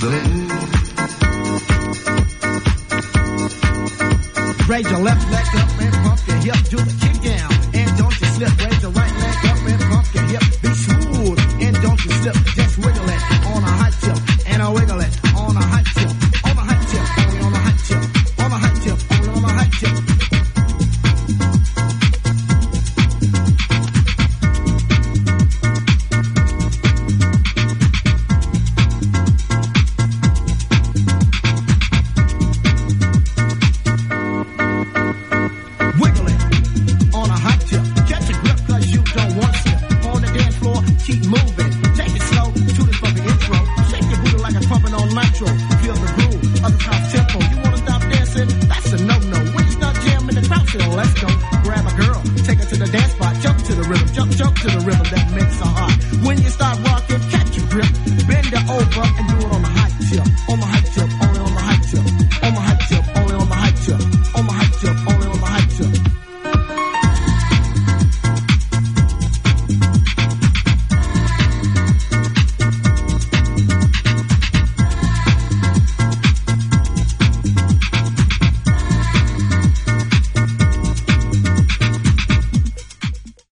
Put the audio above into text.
Raise your left leg up and pump your hip, do the kick down, and don't you slip. Raise your right leg up and pump your hip, be smooth, and don't you slip. Just wiggle it.